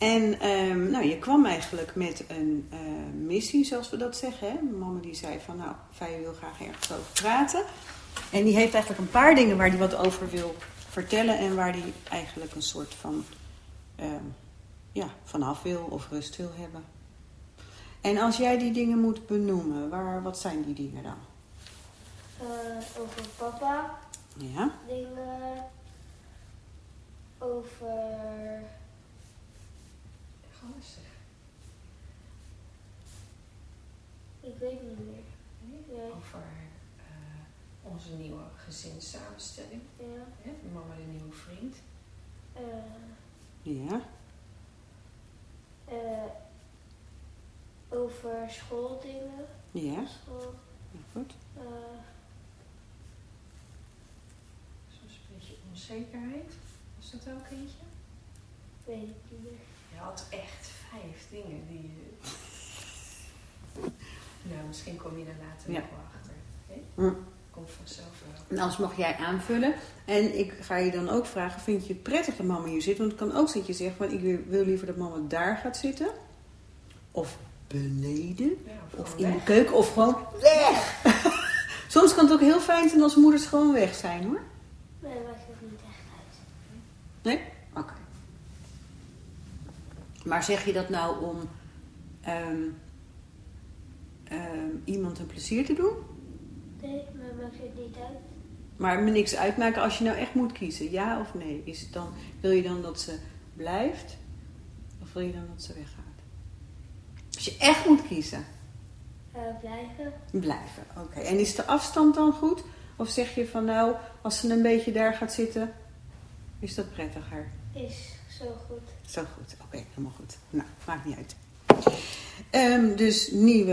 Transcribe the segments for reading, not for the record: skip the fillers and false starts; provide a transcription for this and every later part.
En je kwam eigenlijk met een missie, zoals we dat zeggen. Hè? Mama die zei van, nou, Faye wil graag ergens over praten. En die heeft eigenlijk een paar dingen waar hij wat over wil vertellen. En waar hij eigenlijk een soort van vanaf wil of rust wil hebben. En als jij die dingen moet benoemen, wat zijn die dingen dan? Over papa. Ja. Dingen. Over... Gewoon eens zeggen. Ik weet niet meer. Nee. Over onze nieuwe gezinssamenstelling. Ja. Hè? Mama de nieuwe vriend. Ja. Over schooldingen. Ja. School. Ja, goed. Soms een beetje onzekerheid. Was dat ook eentje? Weet ik niet meer. Je had echt 5 dingen die je... Nou, misschien kom je er later nog wel achter. Okay? Komt vanzelf wel. En anders mag jij aanvullen. En ik ga je dan ook vragen, vind je het prettig dat mama hier zit? Want het kan ook zijn dat je zegt, van, ik wil liever dat mama daar gaat zitten. Of beneden. Ja, of weg. in de keuken. Of gewoon weg. Soms kan het ook heel fijn zijn als moeders gewoon weg zijn, hoor. Nee, dat maakt het niet echt uit. Nee? Oké. Maar zeg je dat nou om iemand een plezier te doen? Nee, maar maakt het niet uit. Maar me niks uitmaken als je nou echt moet kiezen. Ja of nee? Wil je dan dat ze blijft? Of wil je dan dat ze weggaat? Als je echt moet kiezen. Blijven. Blijven, oké. En is de afstand dan goed? Of zeg je van nou, als ze een beetje daar gaat zitten, is dat prettiger? Is zo goed. Zo goed, oké, helemaal goed. Nou, maakt niet uit. Dus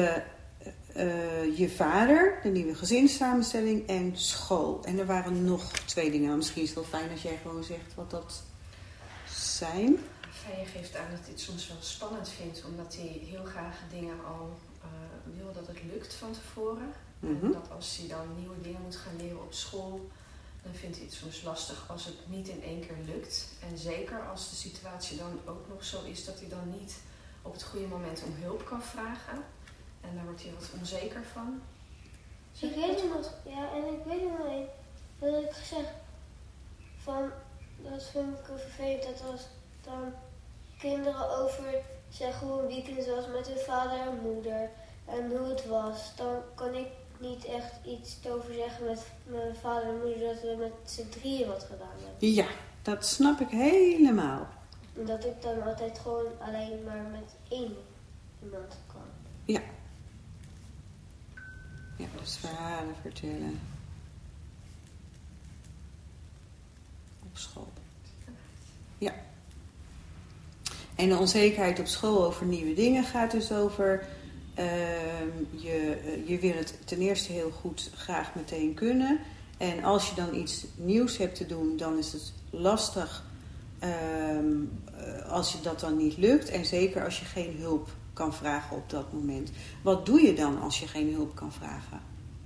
je vader, de nieuwe gezinssamenstelling en school. En er waren nog 2 dingen. Misschien is het wel fijn als jij gewoon zegt wat dat zijn. Faye geeft aan dat hij het soms wel spannend vindt, omdat hij heel graag dingen al wil dat het lukt van tevoren. Mm-hmm. En dat als hij dan nieuwe dingen moet gaan leren op school, dan vindt hij het soms lastig als het niet in één keer lukt. En zeker als de situatie dan ook nog zo is dat hij dan niet op het goede moment om hulp kan vragen. En daar wordt hij wat onzeker van. Ik weet het nog, ja, en ik weet nog niet dat ik gezegd van, dat vind ik vervelend dat als dan kinderen over zeggen hoe een weekend was met hun vader en moeder en hoe het was, dan kan ik niet echt iets over zeggen met mijn vader en moeder dat we met z'n drieën wat gedaan hebben. Ja, dat snap ik helemaal. En dat ik dan altijd gewoon alleen maar met 1 iemand kan. Ja. Ja, dus verhalen vertellen. Op school. Ja. En de onzekerheid op school over nieuwe dingen gaat dus over... je wil het ten eerste heel goed graag meteen kunnen. En als je dan iets nieuws hebt te doen, dan is het lastig als je dat dan niet lukt. En zeker als je geen hulp kan vragen op dat moment. Wat doe je dan als je geen hulp kan vragen?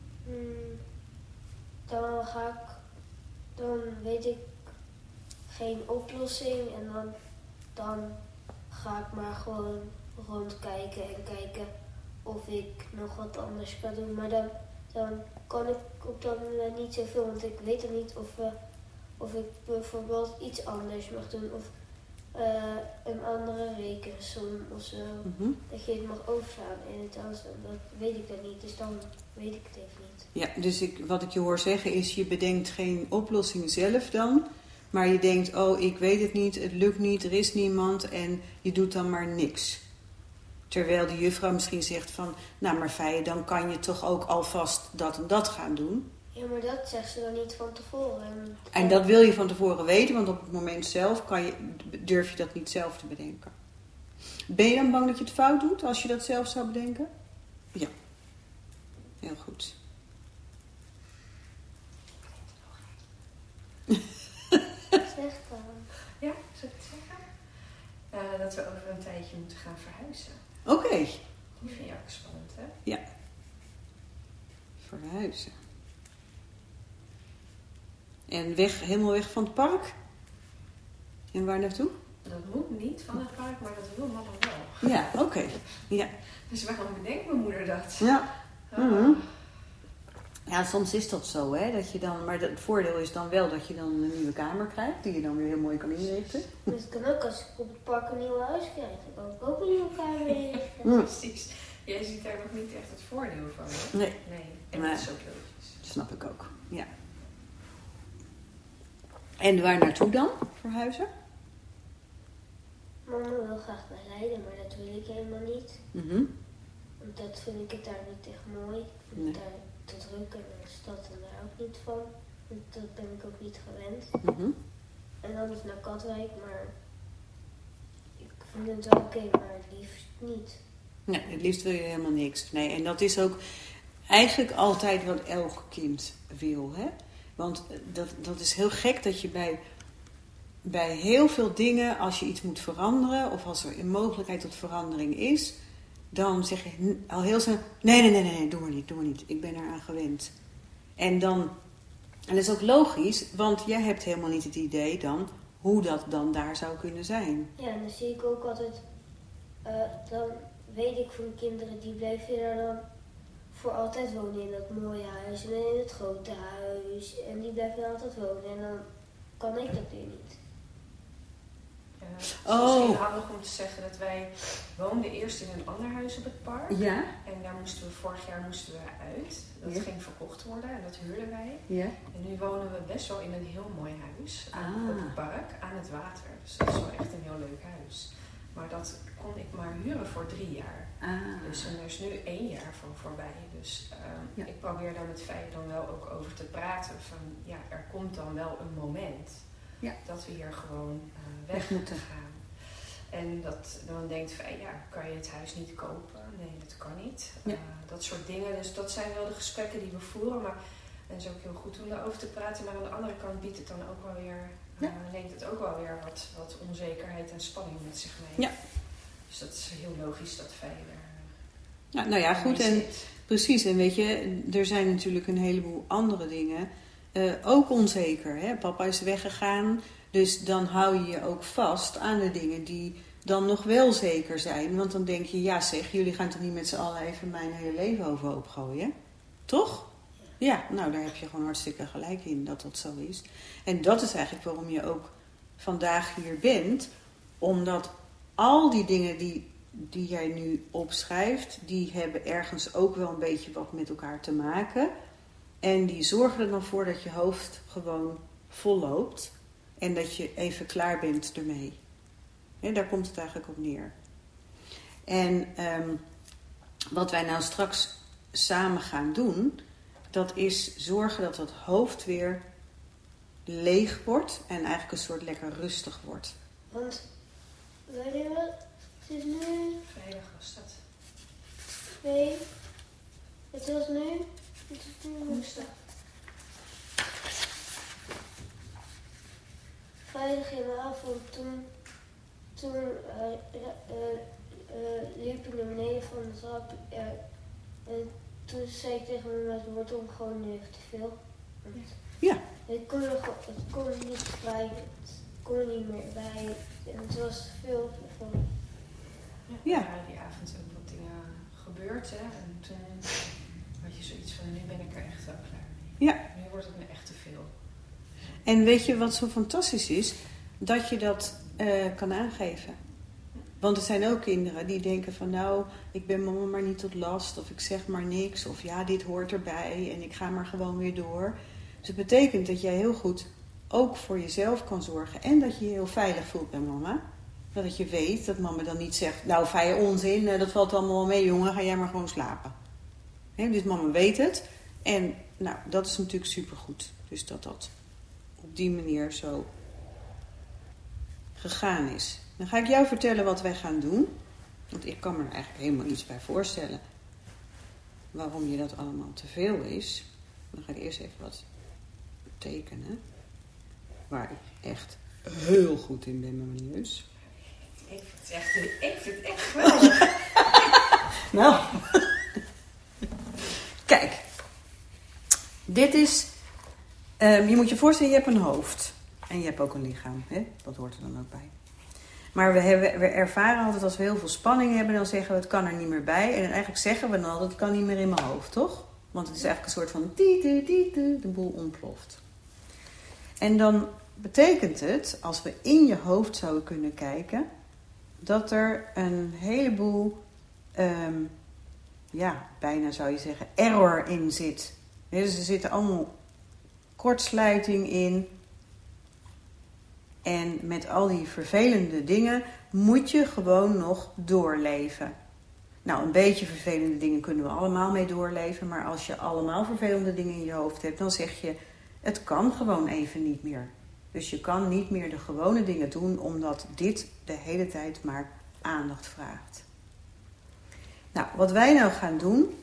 Dan weet ik geen oplossing en dan ga ik maar gewoon rondkijken en kijken of ik nog wat anders kan doen. Maar dan kan ik op dat moment niet zoveel, want ik weet dan niet of ik bijvoorbeeld iets anders mag doen of een andere rekensom of zo. Mm-hmm. Dat je het mag overslaan in het Engels, dat weet ik dan niet, dus dan weet ik het even niet. Ja, dus wat ik je hoor zeggen is, je bedenkt geen oplossing zelf dan, maar je denkt, oh, ik weet het niet, het lukt niet, er is niemand en je doet dan maar niks. Terwijl de juffrouw misschien zegt van, nou maar Faye, dan kan je toch ook alvast dat en dat gaan doen. Ja, maar dat zegt ze dan niet van tevoren. En dat wil je van tevoren weten, want op het moment zelf durf je dat niet zelf te bedenken. Ben je dan bang dat je het fout doet als je dat zelf zou bedenken? Ja. Heel goed. Zeg dan. Ja, zou ik het zeggen? Dat we over een tijdje moeten gaan verhuizen. Oké. Die vind je ook spannend, hè? Ja. Verhuizen. En helemaal weg van het park? En waar naartoe? Dat moet niet van het park, maar dat wil mama wel. Ja, oké. Ja. Dus waarom bedenkt mijn moeder dat? Ja. Ah. Ja, soms is dat zo, hè. Dat je dan, maar het voordeel is dan wel dat je dan een nieuwe kamer krijgt, die je dan weer heel mooi kan inrichten. Dus het kan ook als ik op het park een nieuw huis krijg. Dan kan ik ook een nieuwe kamer inrichten. Ja. Precies. Jij ziet daar nog niet echt het voordeel van, hè? Nee. En Nee. dat is ook logisch. Dat snap ik ook, ja. En waar naartoe dan, verhuizen? Mama wil graag naar Leiden, maar dat wil ik helemaal niet. Mhm. Want dat vind ik het daar niet echt mooi. Ik vind Nee. het daar te druk en de stad en daar ook niet van. Want dat ben ik ook niet gewend. Mhm. En dan is naar Katwijk, maar ik vind het wel oké, maar het liefst niet. Nee, het liefst wil je helemaal niks. Nee, en dat is ook eigenlijk altijd wat elk kind wil, hè. Want dat is heel gek dat je bij heel veel dingen, als je iets moet veranderen of als er een mogelijkheid tot verandering is, dan zeg je al heel snel, nee, doe maar niet. Ik ben eraan gewend. En dat is ook logisch, want jij hebt helemaal niet het idee dan hoe dat dan daar zou kunnen zijn. Ja, en dan zie ik ook altijd, dan weet ik van kinderen die blijven daar dan voor altijd wonen in dat mooie huis en in het grote huis. En die blijven altijd wonen en dan kan ik dat weer niet. Het is Oh. misschien handig om te zeggen dat wij woonden eerst in een ander huis op het park. Ja? En daar vorig jaar moesten we uit. Dat Ja. ging verkocht worden en dat huurden wij. Ja. En nu wonen we best wel in een heel mooi huis Ah. op het park aan het water. Dus dat is wel echt een heel leuk huis. Maar dat kon ik maar huren voor 3 jaar. Dus en er is nu 1 jaar van voorbij. Dus Ja. ik probeer daar met Fei dan wel ook over te praten. Van ja, er komt dan wel een moment dat we hier gewoon weg moeten gaan. En dan denkt Fei, ja, kan je het huis niet kopen? Nee, dat kan niet. Ja. Dat soort dingen. Dus dat zijn wel de gesprekken die we voeren. Maar het is ook heel goed om daarover te praten. Maar aan de andere kant biedt het dan ook wel weer, neemt het ook wel weer wat onzekerheid en spanning met zich mee. Ja. Dus dat is heel logisch dat Fei er Ja, nou ja, goed. En zit. precies. En weet je, er zijn natuurlijk een heleboel andere dingen ook onzeker. Hè? Papa is weggegaan. Dus dan hou je je ook vast aan de dingen die dan nog wel zeker zijn. Want dan denk je, ja zeg, jullie gaan toch niet met z'n allen even mijn hele leven overhoop gooien? Toch? Ja, nou daar heb je gewoon hartstikke gelijk in dat dat zo is. En dat is eigenlijk waarom je ook vandaag hier bent. Omdat al die dingen die jij nu opschrijft, die hebben ergens ook wel een beetje wat met elkaar te maken. En die zorgen er dan voor dat je hoofd gewoon vol loopt. En dat je even klaar bent ermee. Ja, daar komt het eigenlijk op neer. En wat wij nou straks samen gaan doen, dat is zorgen dat het hoofd weer leeg wordt en eigenlijk een soort lekker rustig wordt. Want, weet je wat? Het is nu Vrijdag was dat. 2. Het was nu. Het is nu woensdag. Vrijdag in de avond, toen liep ik naar beneden van de trap. En toen zei ik tegen mijn het wordt om gewoon nu echt te veel. Want Ja. het kon er niet bij, het kon er niet meer bij. En het was te veel van. Ja. Er waren die avond ook wat dingen gebeurd. Hè? En toen had je zoiets van, nu ben ik er echt wel klaar mee. Ja. Nu wordt het me echt te veel. En weet je wat zo fantastisch is? Dat je dat kan aangeven. Want er zijn ook kinderen die denken van nou, ik ben mama maar niet tot last. Of ik zeg maar niks. Of ja, dit hoort erbij. En ik ga maar gewoon weer door. Dus het betekent dat jij heel goed ook voor jezelf kan zorgen. En dat je je heel veilig voelt bij mama. Dat je weet dat mama dan niet zegt, nou vrije onzin, dat valt allemaal wel mee jongen, ga jij maar gewoon slapen. Dus mama weet het. En nou, dat is natuurlijk supergoed. Dus dat op die manier zo gegaan is. Dan ga ik jou vertellen wat wij gaan doen. Want ik kan me er eigenlijk helemaal iets bij voorstellen. Waarom je dat allemaal te veel is. Dan ga ik eerst even wat tekenen. Waar ik echt heel goed in ben met mijn neus. Ik vind het echt geweldig. Nou. Kijk. Dit is... je moet je voorstellen, je hebt een hoofd. En je hebt ook een lichaam. Hè? Dat hoort er dan ook bij. Maar we ervaren altijd als we heel veel spanning hebben, dan zeggen we het kan er niet meer bij. En eigenlijk zeggen we dan altijd het kan niet meer in mijn hoofd, toch? Want het is eigenlijk een soort van de boel ontploft. En dan betekent het, als we in je hoofd zouden kunnen kijken, dat er een heleboel, bijna zou je zeggen, error in zit. Dus er zitten allemaal kortsluiting in. En met al die vervelende dingen moet je gewoon nog doorleven. Nou, een beetje vervelende dingen kunnen we allemaal mee doorleven. Maar als je allemaal vervelende dingen in je hoofd hebt, dan zeg je, het kan gewoon even niet meer. Dus je kan niet meer de gewone dingen doen, omdat dit de hele tijd maar aandacht vraagt. Nou, wat wij nou gaan doen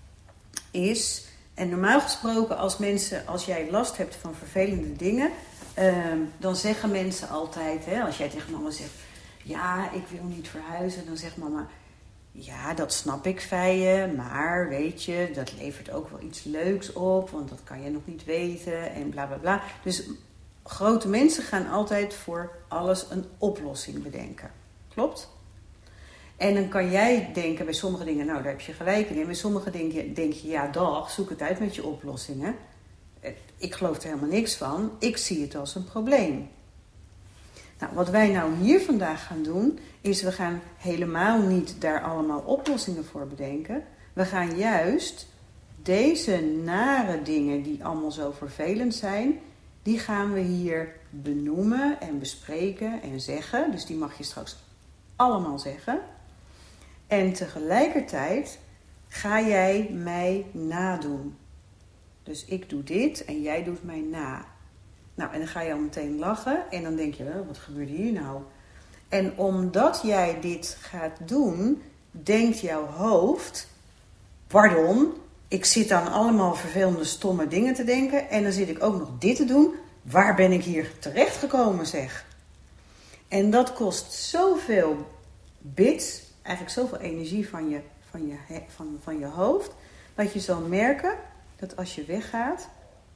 is, en normaal gesproken als jij last hebt van vervelende dingen, dan zeggen mensen altijd, als jij tegen mama zegt, ja, ik wil niet verhuizen, dan zegt mama, ja, dat snap ik van je, maar weet je, dat levert ook wel iets leuks op, want dat kan je nog niet weten en bla bla bla. Dus grote mensen gaan altijd voor alles een oplossing bedenken. Klopt? En dan kan jij denken bij sommige dingen, nou daar heb je gelijk in. En bij sommige dingen denk je, ja dag, zoek het uit met je oplossingen. Ik geloof er helemaal niks van. Ik zie het als een probleem. Nou, wat wij nou hier vandaag gaan doen, is we gaan helemaal niet daar allemaal oplossingen voor bedenken. We gaan juist deze nare dingen die allemaal zo vervelend zijn, die gaan we hier benoemen en bespreken en zeggen. Dus die mag je straks allemaal zeggen. En tegelijkertijd ga jij mij nadoen. Dus ik doe dit en jij doet mij na. Nou, en dan ga je al meteen lachen en dan denk je, wat gebeurt hier nou? En omdat jij dit gaat doen, denkt jouw hoofd, pardon, ik zit aan allemaal vervelende stomme dingen te denken en dan zit ik ook nog dit te doen. Waar ben ik hier terechtgekomen, zeg? En dat kost zoveel bits, eigenlijk zoveel energie van je hoofd, dat je zal merken dat als je weggaat,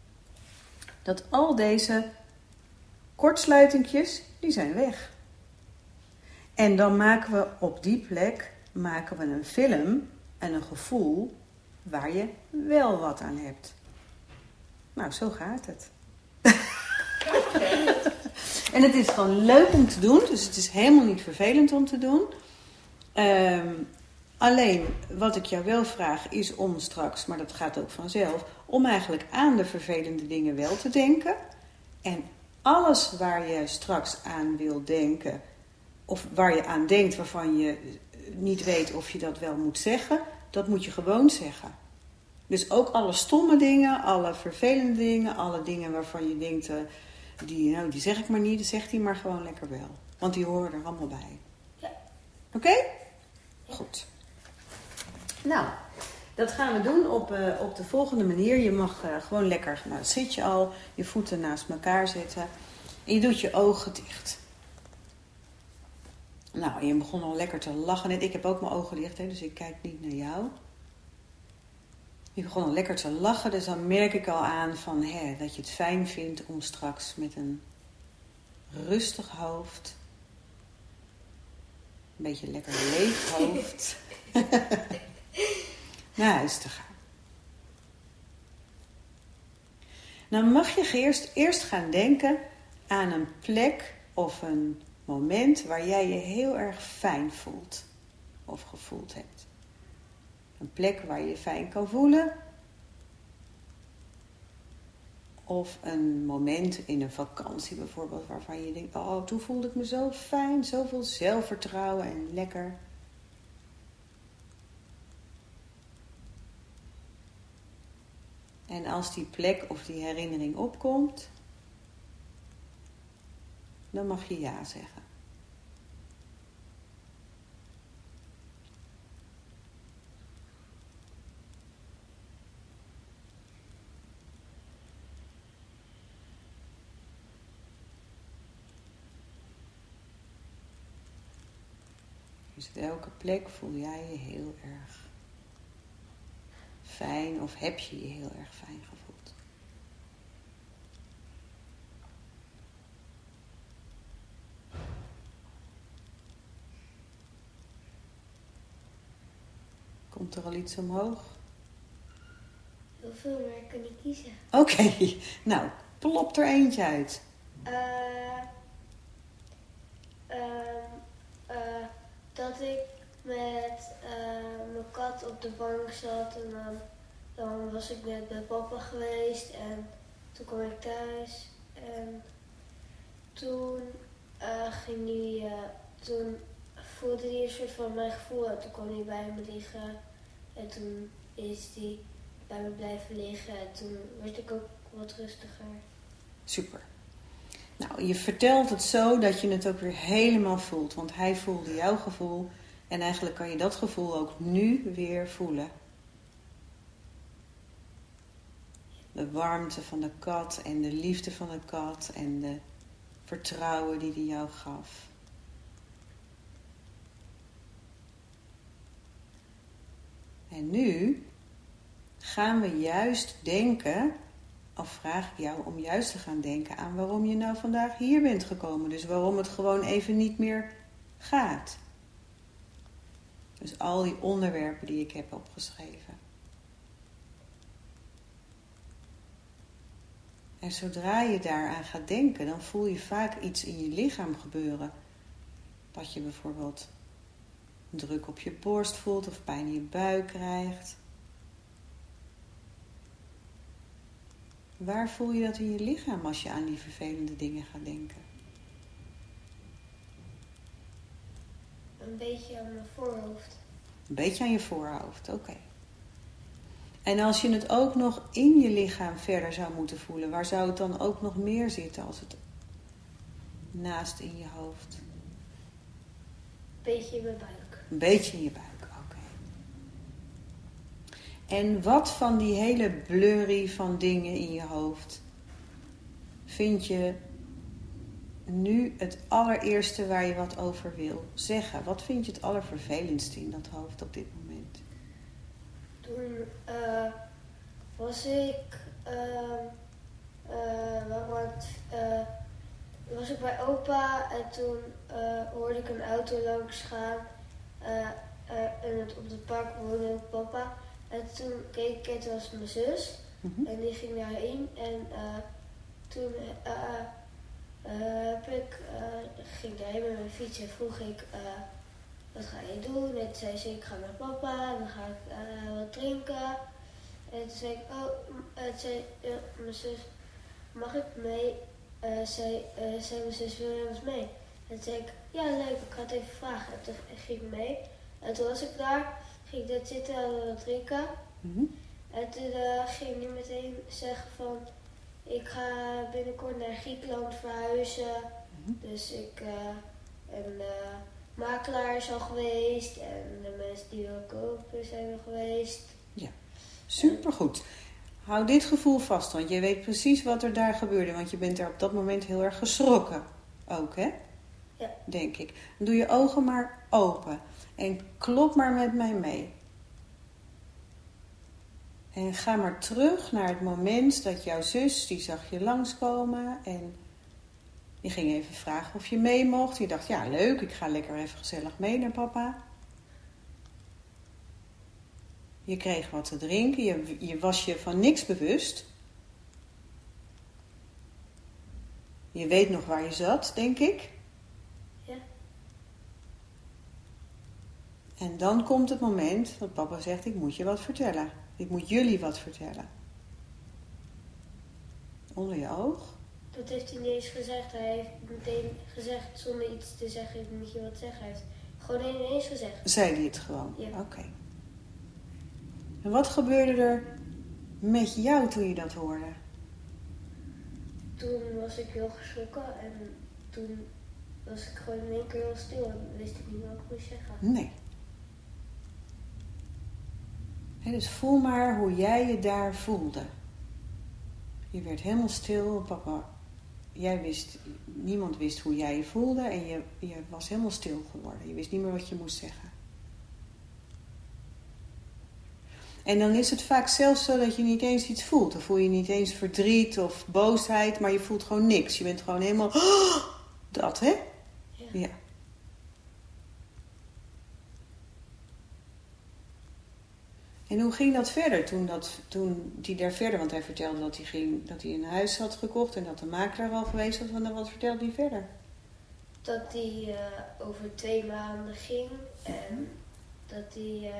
dat al deze kortsluitingjes, die zijn weg. En dan maken we op die plek een film en een gevoel waar je wel wat aan hebt. Nou, zo gaat het. En het is gewoon leuk om te doen, dus het is helemaal niet vervelend om te doen. Alleen, wat ik jou wel vraag is om straks, maar dat gaat ook vanzelf, om eigenlijk aan de vervelende dingen wel te denken. En alles waar je straks aan wil denken, of waar je aan denkt waarvan je niet weet of je dat wel moet zeggen, dat moet je gewoon zeggen. Dus ook alle stomme dingen, alle vervelende dingen, alle dingen waarvan je denkt, die zeg ik maar niet, dan zegt hij maar gewoon lekker wel. Want die horen er allemaal bij. Ja. Oké? Goed. Nou, dat gaan we doen op de volgende manier. Je mag gewoon lekker, nou zit je al, je voeten naast elkaar zetten. En je doet je ogen dicht. Nou, je begon al lekker te lachen net. Ik heb ook mijn ogen dicht, dus ik kijk niet naar jou. Je begon al lekker te lachen, dus dan merk ik al aan dat je het fijn vindt om straks met een rustig hoofd, een beetje lekker leeg hoofd, naar huis te gaan. Dan mag je eerst gaan denken aan een plek of een moment waar jij je heel erg fijn voelt of gevoeld hebt. Een plek waar je je fijn kan voelen. Of een moment in een vakantie bijvoorbeeld waarvan je denkt, oh, toen voelde ik me zo fijn, zoveel zelfvertrouwen en lekker. En als die plek of die herinnering opkomt, dan mag je ja zeggen. Dus op elke plek voel jij je heel erg fijn of heb je je heel erg fijn gevoeld. Komt er al iets omhoog? Heel veel, maar ik kan niet kiezen. Oké, nou, plop er eentje uit. Dat ik met mijn kat op de bank zat en dan was ik net bij papa geweest en toen kwam ik thuis en toen toen voelde hij een soort van mijn gevoel en toen kwam hij bij me liggen en toen is hij bij me blijven liggen en toen werd ik ook wat rustiger. Super. Nou, je vertelt het zo dat je het ook weer helemaal voelt. Want hij voelde jouw gevoel. En eigenlijk kan je dat gevoel ook nu weer voelen. De warmte van de kat en de liefde van de kat en de vertrouwen die hij jou gaf. En nu gaan we juist denken, of vraag ik jou om juist te gaan denken aan waarom je nou vandaag hier bent gekomen. Dus waarom het gewoon even niet meer gaat. Dus al die onderwerpen die ik heb opgeschreven. En zodra je daaraan gaat denken, dan voel je vaak iets in je lichaam gebeuren. Dat je bijvoorbeeld druk op je borst voelt of pijn in je buik krijgt. Waar voel je dat in je lichaam als je aan die vervelende dingen gaat denken? Een beetje aan mijn voorhoofd. Een beetje aan je voorhoofd, oké. En als je het ook nog in je lichaam verder zou moeten voelen, waar zou het dan ook nog meer zitten als het naast in je hoofd? Een beetje in mijn buik. Een beetje in je buik, oké. En wat van die hele blurry van dingen in je hoofd vind je nu het allereerste waar je wat over wil zeggen? Wat vind je het allervervelendste in dat hoofd op dit moment? Toen was ik bij opa en toen hoorde ik een auto langs gaan en op het park woonde ook papa. En toen keek ik, het was mijn zus en die ging daarheen en toen ging ik daarheen met mijn fiets en vroeg ik wat ga je doen? En toen zei ze ik ga naar papa en dan ga ik wat drinken. En toen zei ik mijn zus mag ik mee? Zei mijn zus wil je eens mee? En toen zei ik ja leuk ik ga het even vragen. En toen ging ik mee en toen was ik daar. Ging ik net zitten en wat drinken. En toen ging ik niet meteen zeggen van ik ga binnenkort naar Griekenland verhuizen. Dus ik en makelaar is al geweest en de mensen die wil kopen zijn al geweest. Ja, supergoed. Hou dit gevoel vast, want je weet precies wat er daar gebeurde. Want je bent er op dat moment heel erg geschrokken. Ook, hè? Ja. Denk ik. Dan doe je ogen maar open. En klop maar met mij mee. En ga maar terug naar het moment dat jouw zus, die zag je langskomen. En je ging even vragen of je mee mocht. Je dacht, ja leuk, ik ga lekker even gezellig mee naar papa. Je kreeg wat te drinken. Je was je van niks bewust. Je weet nog waar je zat, denk ik. Ja. En dan komt het moment dat papa zegt, ik moet je wat vertellen. Ik moet jullie wat vertellen. Onder je oog. Dat heeft hij niet eens gezegd. Hij heeft meteen gezegd zonder iets te zeggen, ik moet je wat zeggen. Hij heeft gewoon ineens gezegd. Zei hij het gewoon? Ja. Oké. En wat gebeurde er met jou toen je dat hoorde? Toen was ik heel geschrokken en toen was ik gewoon in één keer heel stil en wist ik niet meer wat ik moest zeggen. Nee. Dus voel maar hoe jij je daar voelde. Je werd helemaal stil, papa. Niemand wist hoe jij je voelde en je was helemaal stil geworden. Je wist niet meer wat je moest zeggen. En dan is het vaak zelfs zo dat je niet eens iets voelt. Dan voel je niet eens verdriet of boosheid, maar je voelt gewoon niks. Je bent gewoon helemaal... Oh, dat, hè? Ja. En hoe ging dat verder toen hij daar verder... Want hij vertelde dat hij een huis had gekocht en dat de makelaar al geweest was. En dan wat vertelde hij verder? Dat hij over 2 maanden ging en dat hij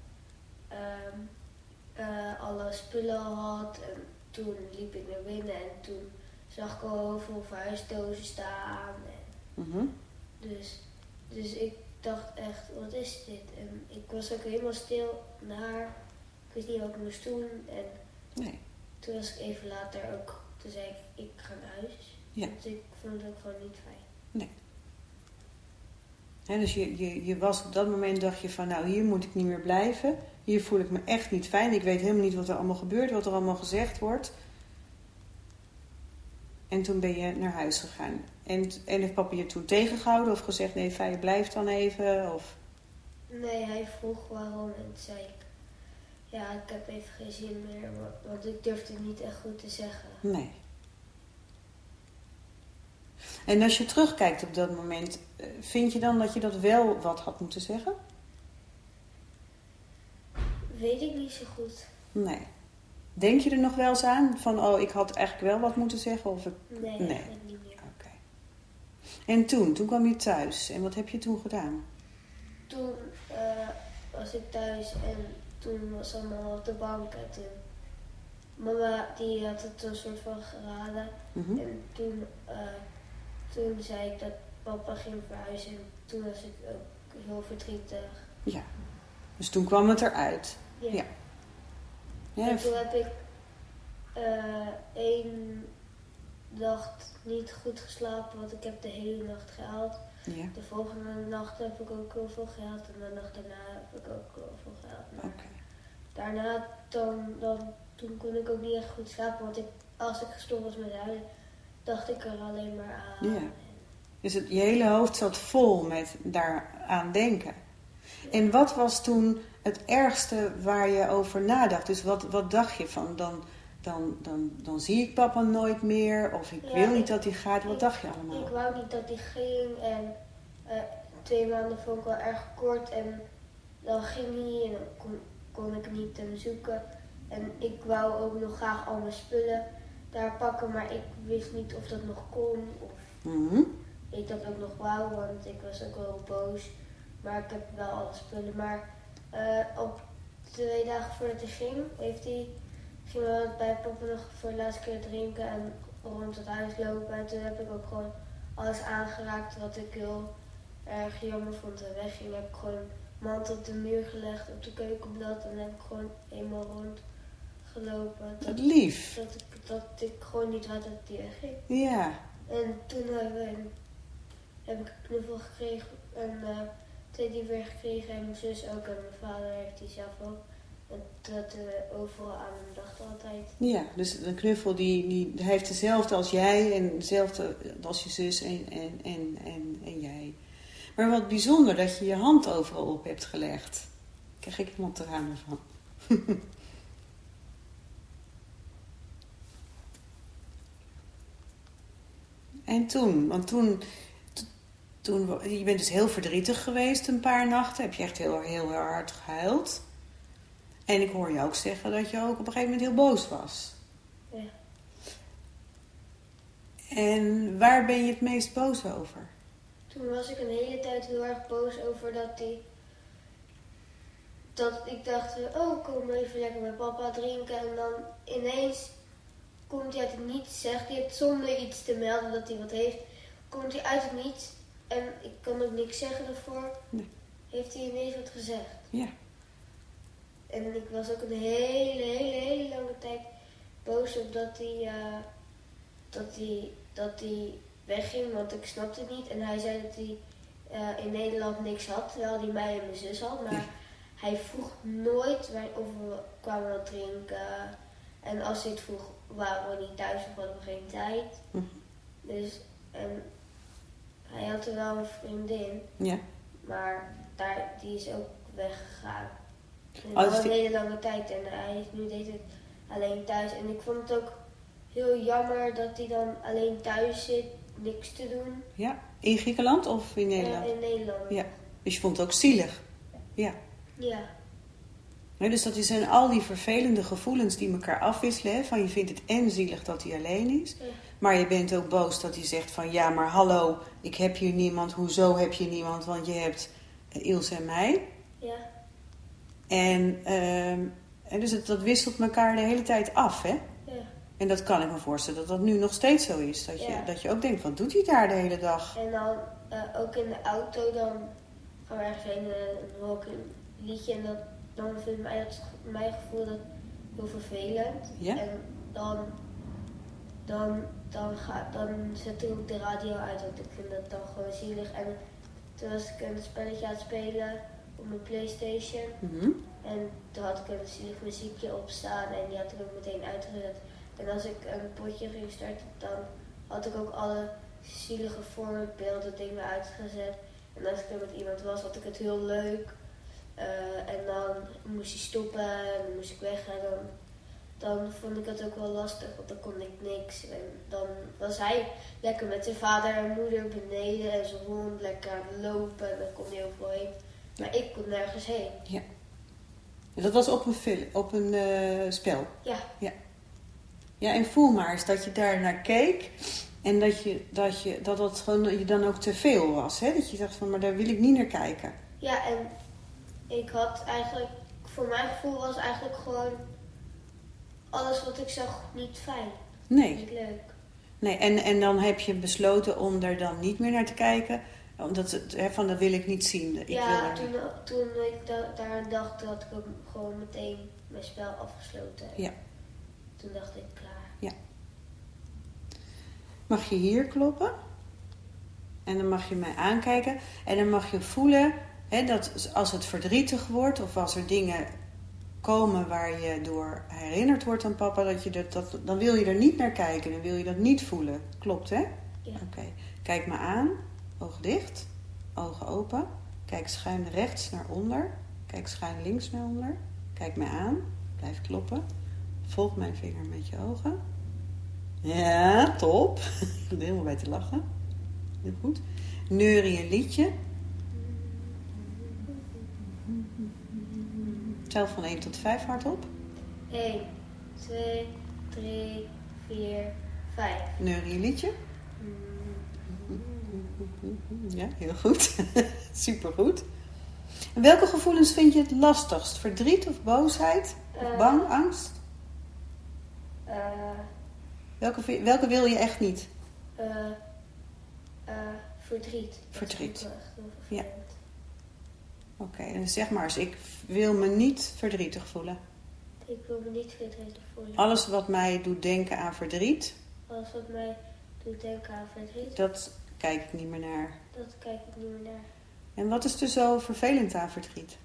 alle spullen al had. En toen liep ik naar binnen en toen zag ik al heel veel verhuisdozen staan. Dus ik dacht echt, wat is dit? En ik was ook helemaal stil naar. Ik wist niet wat ik moest doen. En Nee. toen was ik even later ook, toen zei ik ga naar huis. Ja. Dus ik vond het ook gewoon niet fijn. Nee. Dus je was op dat moment, dacht je van, nou, hier moet ik niet meer blijven. Hier voel ik me echt niet fijn. Ik weet helemaal niet wat er allemaal gebeurt, wat er allemaal gezegd wordt. En toen ben je naar huis gegaan. En heeft papa je toen tegengehouden of gezegd, nee, Faye, blijf dan even? Of... Nee, hij vroeg waarom en toen zei ik, ja, ik heb even geen zin meer, want ik durfde het niet echt goed te zeggen. Nee. En als je terugkijkt op dat moment, vind je dan dat je dat wel wat had moeten zeggen? Weet ik niet zo goed. Nee. Denk je er nog wel eens aan? Van, oh, ik had eigenlijk wel wat moeten zeggen? Of Nee, eigenlijk niet meer. Oké. En toen kwam je thuis. En wat heb je toen gedaan? Toen was ik thuis en toen was mama op de bank. En toen, mama die had het een soort van geraden. En toen zei ik dat papa ging verhuizen. En toen was ik ook heel verdrietig. Ja. Dus toen kwam het eruit. Ja. Ja, En toen heb ik 1 nacht niet goed geslapen, want ik heb de hele nacht gehaald. Ja. De volgende nacht heb ik ook heel veel gehaald en de nacht daarna heb ik ook heel veel gehaald. Maar daarna, toen kon ik ook niet echt goed slapen, want als ik gestopt was met huilen, dacht ik er alleen maar aan. Ja. Dus je hele hoofd zat vol met daaraan denken. En wat was toen het ergste waar je over nadacht? Dus wat dacht je van, dan zie ik papa nooit meer, of ik wil niet dat hij gaat. Wat dacht je allemaal? Ik wou niet dat hij ging en 2 maanden vond ik wel erg kort en dan ging hij en dan kon ik niet hem zoeken. En ik wou ook nog graag al mijn spullen daar pakken, maar ik wist niet of dat nog kon of ik dat ook nog wou, want ik was ook wel boos. Maar ik heb wel alle spullen. Maar op 2 dagen voordat hij ging, gingen we bij papa nog voor de laatste keer drinken en rond het huis lopen. En toen heb ik ook gewoon alles aangeraakt wat ik heel erg jammer vond. En wegging heb ik gewoon mand op de muur gelegd, op de keukenblad. En dan heb ik gewoon eenmaal rondgelopen. Wat lief. Dat ik gewoon niet wou dat hij wegging. Ja. En toen heb ik een knuffel gekregen en 2 die weer gekregen en mijn zus ook en mijn vader heeft die zelf ook. En dat overal aan hem dacht altijd. Ja, dus een knuffel die heeft dezelfde als jij en dezelfde als je zus en jij. Maar wat bijzonder dat je je hand overal op hebt gelegd. Daar krijg ik helemaal tranen van. En toen, want toen, je bent dus heel verdrietig geweest een paar nachten. Heb je echt heel hard gehuild. En ik hoor je ook zeggen dat je ook op een gegeven moment heel boos was. Ja. En waar ben je het meest boos over? Toen was ik een hele tijd heel erg boos over dat ik dacht, oh, kom even lekker met papa drinken. En dan ineens komt hij uit het niets, zegt hij het zonder iets te melden dat hij wat heeft. Komt hij uit het niets en ik kan ook niks zeggen ervoor. Nee. Heeft hij ineens wat gezegd. Ja. En ik was ook een hele lange tijd boos op dat hij wegging, want ik snapte het niet. En hij zei dat hij in Nederland niks had, terwijl hij mij en mijn zus had. Maar hij vroeg nooit of we kwamen wat drinken. En als hij het vroeg, waren we niet thuis of hadden we geen tijd. Dus hij had er wel een vriendin, maar die is ook weggegaan. Al een hele lange tijd en hij is nu deed het alleen thuis. En ik vond het ook heel jammer dat hij dan alleen thuis zit, niks te doen. Ja, in Griekenland of in Nederland? In Nederland. Ja, dus je vond het ook zielig? Ja. Ja. Dus dat zijn al die vervelende gevoelens die elkaar afwisselen. Hè? Van je vindt het en zielig dat hij alleen is. Ja. Maar je bent ook boos dat hij zegt van... Ja, maar hallo, ik heb hier niemand. Hoezo heb je niemand? Want je hebt Ilse en mij. Ja. En dus dat wisselt elkaar de hele tijd af, hè? Ja. En dat kan ik me voorstellen dat dat nu nog steeds zo is. Dat je ook denkt, wat doet hij daar de hele dag? En dan ook in de auto, dan gaan we ergens heen en dan hoor ik een liedje. En dan vind ik mijn gevoel dat heel vervelend. Ja? En dan zet ik ook de radio uit, want ik vind dat dan gewoon zielig. En toen was ik een spelletje aan het spelen op mijn PlayStation. Mhm. En toen had ik een zielig muziekje op staan en die had ik ook meteen uitgezet. En als ik een potje ging starten, dan had ik ook alle zielige voorbeelden dingen uitgezet. En als ik er met iemand was, had ik het heel leuk. En dan moest hij stoppen en dan moest ik weg. En dan vond ik het ook wel lastig, want dan kon ik niks. En dan was hij lekker met zijn vader en moeder beneden en zijn hond lekker aan het lopen. En dan kon hij overal heen. Maar ik kon nergens heen. Ja. En dat was op een spel? Ja. Ja, en voel maar eens dat je daar naar keek. En dat gewoon je dan ook te veel was. Hè? Dat je dacht van, maar daar wil ik niet naar kijken. Ja, en ik had eigenlijk, voor mijn gevoel was eigenlijk gewoon alles wat ik zag niet fijn. Nee. Niet leuk. Nee, en dan heb je besloten om er dan niet meer naar te kijken. Omdat dat wil ik niet zien. Toen ik daaraan dacht, had ik ook gewoon meteen mijn spel afgesloten. Ja. Toen dacht ik, klaar. Mag je hier kloppen. En dan mag je mij aankijken. En dan mag je voelen dat als het verdrietig wordt of als er dingen komen waar je door herinnerd wordt aan papa, dan wil je er niet naar kijken. Dan wil je dat niet voelen. Klopt, hè? Ja. Oké. Kijk me aan. Ogen dicht. Ogen open. Kijk schuin rechts naar onder. Kijk schuin links naar onder. Kijk me aan. Blijf kloppen. Volg mijn vinger met je ogen. Ja, top. Ik ben er helemaal bij te lachen. Heel goed. Neurie een liedje. Tel van 1 tot 5 hardop. 1, 2, 3, 4, 5. Neurie een liedje. Ja, heel goed. Supergoed. En welke gevoelens vind je het lastigst? Verdriet of boosheid? Of bang, angst? Welke wil je echt niet? Verdriet. Verdriet. Dat is echt heel Ja. vervelend. Oké, en zeg maar eens, ik wil me niet verdrietig voelen. Ik wil me niet verdrietig voelen. Alles wat mij doet denken aan verdriet, Alles wat mij doet denken aan verdriet, dat kijk ik niet meer naar. dat kijk ik niet meer naar. En wat is er zo vervelend aan verdriet?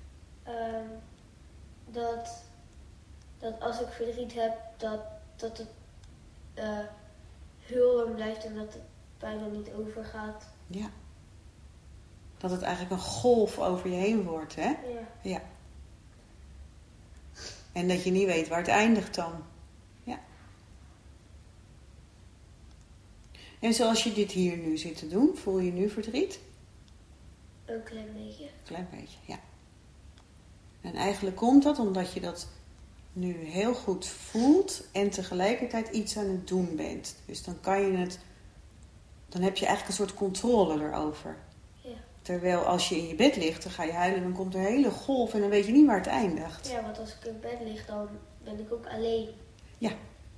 Dat als ik verdriet heb, dat het heel lang blijft en dat het bijna niet overgaat. Ja. Dat het eigenlijk een golf over je heen wordt, hè? Ja. En dat je niet weet waar het eindigt dan. Ja. En zoals je dit hier nu zit te doen, voel je nu verdriet? Een klein beetje. Klein beetje, ja. En eigenlijk komt dat omdat je dat nu heel goed voelt en tegelijkertijd iets aan het doen bent. Dus dan dan heb je eigenlijk een soort controle erover. Ja. Terwijl als je in je bed ligt, dan ga je huilen en dan komt er een hele golf en dan weet je niet waar het eindigt. Ja, want als ik in bed lig, dan ben ik ook alleen. Ja.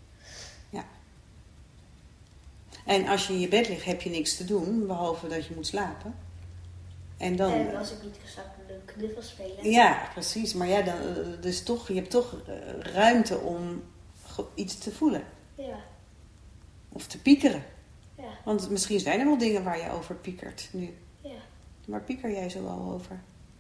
En als je in je bed ligt, heb je niks te doen, behalve dat je moet slapen. En als ik niet geslapen ben, dan knuffel spelen. Ja, precies. Maar ja, je hebt toch ruimte om iets te voelen. Ja. Of te piekeren. Ja. Want misschien zijn er wel dingen waar je over piekert nu. Ja. Waar pieker jij zo al over?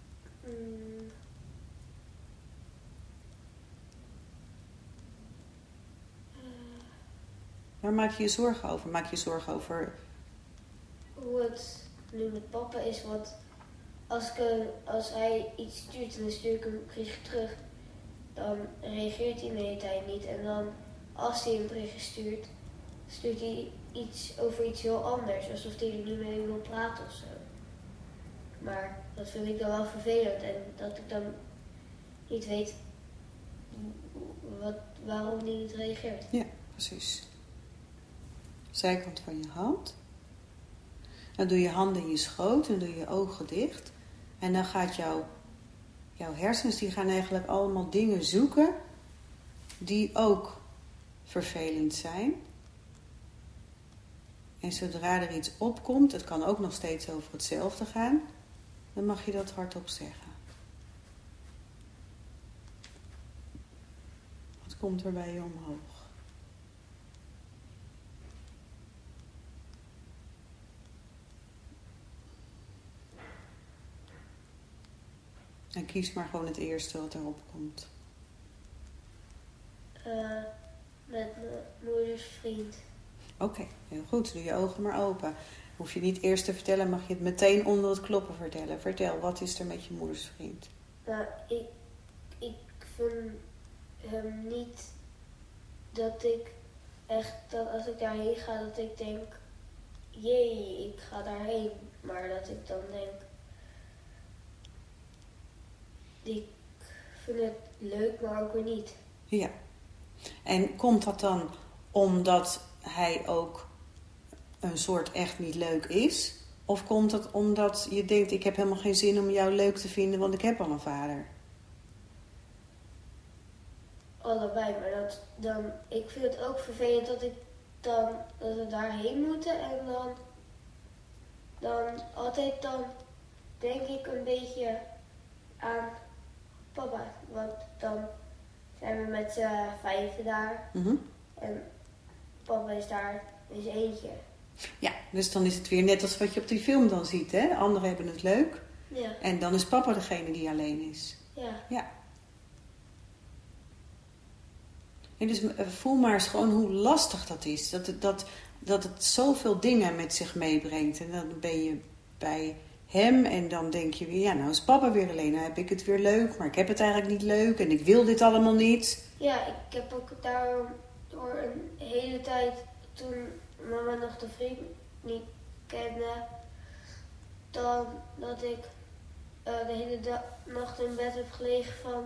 Waar maak je je zorgen over? Maak je je zorgen over... Hoe het nu met papa is, want als hij iets stuurt en dan stuur ik hem een berichtje terug, dan reageert hij de hele tijd niet. En dan, als hij een berichtje stuurt, stuurt hij iets over iets heel anders, alsof hij er niet mee wil praten of zo. Maar dat vind ik dan wel vervelend en dat ik dan niet weet waarom die niet reageert. Ja, precies. Zijkant van je hand. Dan doe je handen in je schoot en doe je ogen dicht. En dan gaat jouw hersens, die gaan eigenlijk allemaal dingen zoeken die ook vervelend zijn. En zodra er iets opkomt, het kan ook nog steeds over hetzelfde gaan, dan mag je dat hardop zeggen. Wat komt er bij je omhoog? En kies maar gewoon het eerste wat erop komt. Met mijn moeders vriend. Oké, heel goed. Doe je ogen maar open. Hoef je niet eerst te vertellen, mag je het meteen onder het kloppen vertellen. Vertel, wat is er met je moeders vriend? Nou, ik vind hem niet dat ik echt, dat als ik daarheen ga, dat ik denk, jee, ik ga daarheen. Maar dat ik dan denk, ik vind het leuk, maar ook weer niet. Ja. En komt dat dan omdat hij ook een soort echt niet leuk is? Of komt dat omdat je denkt, ik heb helemaal geen zin om jou leuk te vinden, want ik heb al een vader? Allebei, maar ik vind het ook vervelend dat we daarheen moeten en dan altijd denk ik een beetje aan papa. Want dan zijn we met z'n 5 daar en papa is daar in zijn eentje. Ja, dus dan is het weer net als wat je op die film dan ziet, hè? Anderen hebben het leuk Ja. en dan is papa degene die alleen is. Ja. En dus voel maar eens gewoon hoe lastig dat is. Dat het zoveel dingen met zich meebrengt. En dan ben je bij hem en dan denk je weer, ja, nou is papa weer alleen. Nou heb ik het weer leuk, maar ik heb het eigenlijk niet leuk en ik wil dit allemaal niet. Ja, ik heb ook daarom door een hele tijd, toen mama nog de vriend niet kende, dan dat ik de hele nacht in bed heb gelegen van,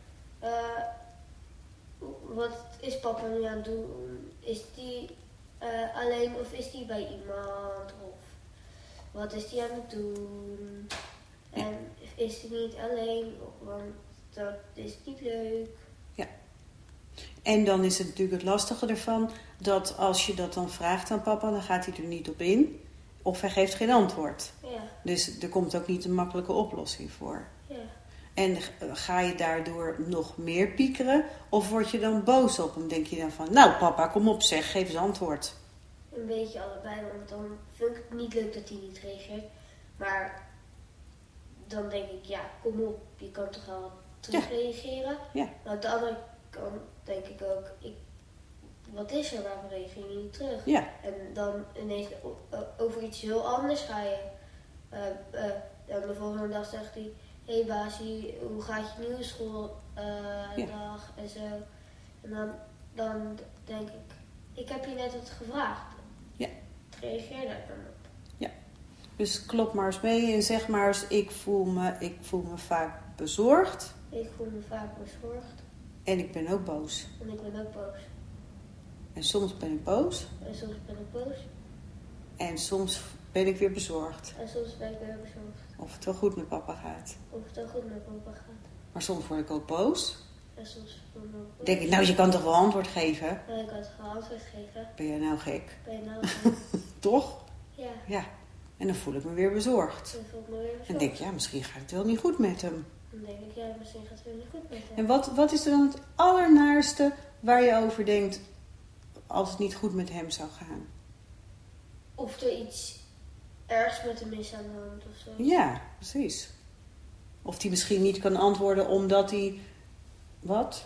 wat is papa nu aan het doen? Is die alleen of is die bij iemand? Of wat is die aan het doen? En is hij niet alleen? Want dat is niet leuk. Ja. En dan is het natuurlijk het lastige ervan dat als je dat dan vraagt aan papa, dan gaat hij er niet op in. Of hij geeft geen antwoord. Ja. Dus er komt ook niet een makkelijke oplossing voor. Ja. En ga je daardoor nog meer piekeren? Of word je dan boos op hem? Denk je dan van, nou papa, kom op zeg, geef eens antwoord. Een beetje allebei, want dan vind ik het niet leuk dat hij niet reageert. Maar dan denk ik, ja, kom op, je kan toch wel terug reageren. Ja. Maar aan de andere kant denk ik ook, wat is er, waarom reageer je niet terug? Ja. En dan ineens over iets heel anders ga je. En de volgende dag zegt hij, hey Basie, hoe gaat je nieuwe schooldag en zo. En dan denk ik heb je net wat gevraagd. Ja. Reageer daar dan op. Ja. Dus klop maar eens mee en zeg maar eens, ik voel me vaak bezorgd. Ik voel me vaak bezorgd. En ik ben ook boos. En ik ben ook boos. En soms ben ik boos. En soms ben ik boos. En soms ben ik weer bezorgd. En soms ben ik weer bezorgd. Of het wel goed met papa gaat. Of het wel goed met papa gaat. Maar soms word ik ook boos. En soms ben ik ook boos. Denk ik, nou je kan toch wel antwoord geven? En ik had geen antwoord geven. Ben jij nou gek? Ben je nou Toch? Ja. Ja. En dan voel ik me weer bezorgd. Dan voel ik me weer bezorgd. En denk ik, ja, misschien gaat het wel niet goed met hem. Dan denk ik, ja, misschien gaat het weer niet goed met hem. En wat is er dan het allernaarste waar je over denkt als het niet goed met hem zou gaan? Of er iets ergs met hem is aan de hand of zo. Ja, precies. Of hij misschien niet kan antwoorden omdat hij... Wat?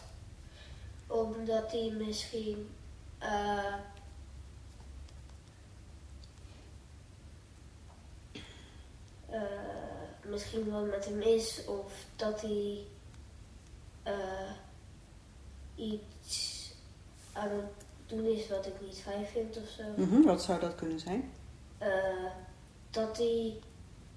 Omdat hij misschien misschien wel met hem is. Of dat hij iets aan het doen is wat ik niet fijn vind of zo. Wat zou dat kunnen zijn? Dat hij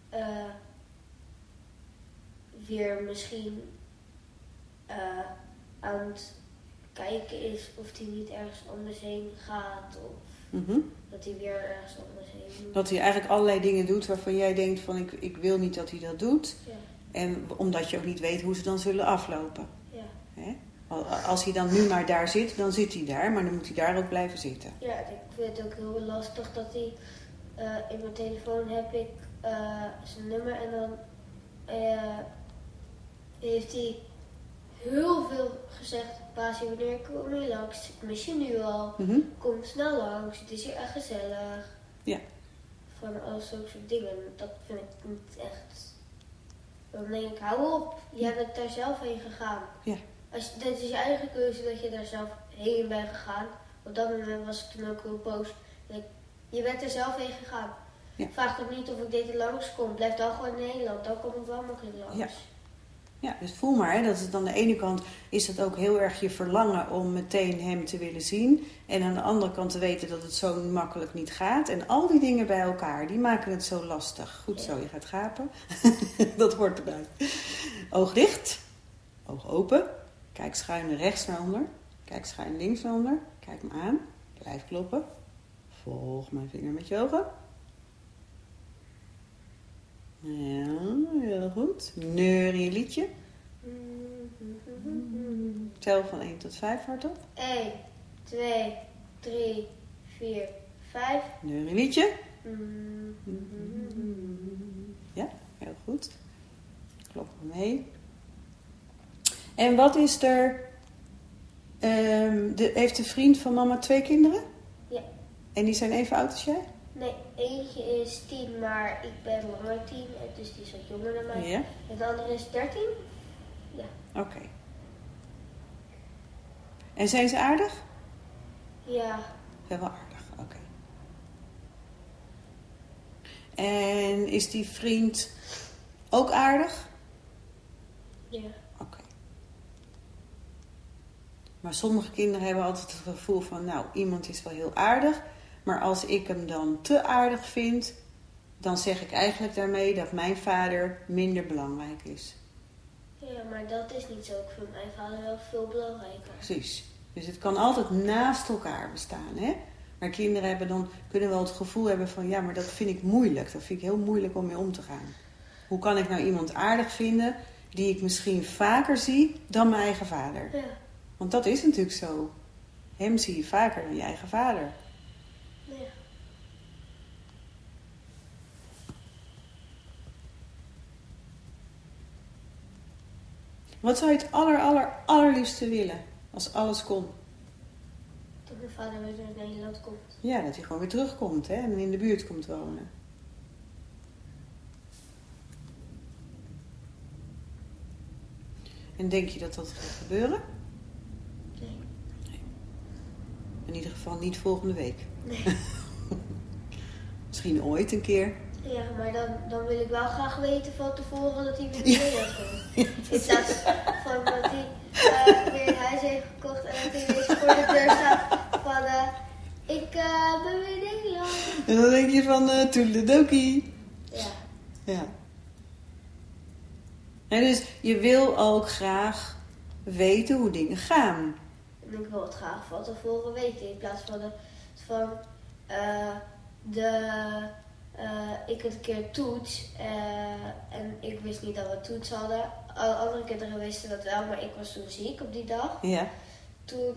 weer misschien aan het kijken is of hij niet ergens anders heen gaat. Of dat hij weer ergens anders heen moet. Dat hij eigenlijk allerlei dingen doet waarvan jij denkt van ik wil niet dat hij dat doet. Ja. En omdat je ook niet weet hoe ze dan zullen aflopen. Ja. Hè? Als hij dan nu maar daar zit, dan zit hij daar. Maar dan moet hij daar ook blijven zitten. Ja, ik vind het ook heel lastig dat hij... in mijn telefoon heb ik zijn nummer en dan heeft hij heel veel gezegd. Baasje, wanneer kom je langs? Ik mis je nu al. Kom snel langs, het is hier echt gezellig. Ja. Van al zulke soort dingen. Dat vind ik niet echt... Dan denk ik, hou op. Jij bent daar zelf heen gegaan. Ja. Dit is je eigen keuze dat je daar zelf heen bent gegaan. Op dat moment was ik toen ook heel boos. Je bent er zelf heen gegaan. Ja. Vraag toch niet of ik dit langs kom. Blijf dan gewoon in Nederland. Dan kom ik wel makkelijk langs. Ja. Ja, dus voel maar, hè, dat het aan de ene kant is het ook heel erg je verlangen om meteen hem te willen zien. En aan de andere kant te weten dat het zo makkelijk niet gaat. En al die dingen bij elkaar, die maken het zo lastig. Goed zo, je gaat gapen. Dat hoort erbij. Oog dicht, oog open. Kijk schuin rechts naar onder. Kijk schuin links naar onder. Kijk me aan. Blijf kloppen. Volg mijn vinger met je ogen. Ja, heel goed. Neur je liedje. Tel van 1 tot 5 hardop. 1, 2, 3, 4, 5. Neur je liedje. Ja, heel goed. Klop me mee. En wat is er... heeft de vriend van mama 2 kinderen? Ja. En die zijn even oud als jij? Nee, eentje is 10, maar ik ben langer 10, dus die is wat jonger dan mij. Ja. En de andere is 13. Ja. Oké. En zijn ze aardig? Ja. Zijn wel aardig, oké. En is die vriend ook aardig? Ja. Oké. Maar sommige kinderen hebben altijd het gevoel van... nou, iemand is wel heel aardig... maar als ik hem dan te aardig vind... dan zeg ik eigenlijk daarmee dat mijn vader minder belangrijk is. Ja, maar dat is niet zo. Ik vind mijn vader wel veel belangrijker. Precies. Dus het kan altijd naast elkaar bestaan, hè? Maar kinderen kunnen wel het gevoel hebben van... ja, maar dat vind ik moeilijk. Dat vind ik heel moeilijk om mee om te gaan. Hoe kan ik nou iemand aardig vinden... die ik misschien vaker zie dan mijn eigen vader? Ja. Want dat is natuurlijk zo. Hem zie je vaker dan je eigen vader. Ja. Wat zou je het allerliefste willen? Als alles kon. Dat mijn vader weer naar Nederland komt. Ja, dat hij gewoon weer terugkomt, hè? En in de buurt komt wonen. En denk je dat dat gaat gebeuren? Nee. In ieder geval niet volgende week. Nee. Misschien ooit een keer. Ja, maar dan wil ik wel graag weten van tevoren dat hij weer naar Nederland komt. In plaats van dat hij weer een huis heeft gekocht en dat hij weer voor de deur staat van ik ben weer in Nederland. En dan denk je van toedeledokie. Ja. Ja. En dus je wil ook graag weten hoe dingen gaan. En ik wil het graag van tevoren weten. In plaats van ik had een keer toets en ik wist niet dat we toets hadden. Alle andere kinderen wisten dat wel, maar ik was toen ziek op die dag. Ja. Toen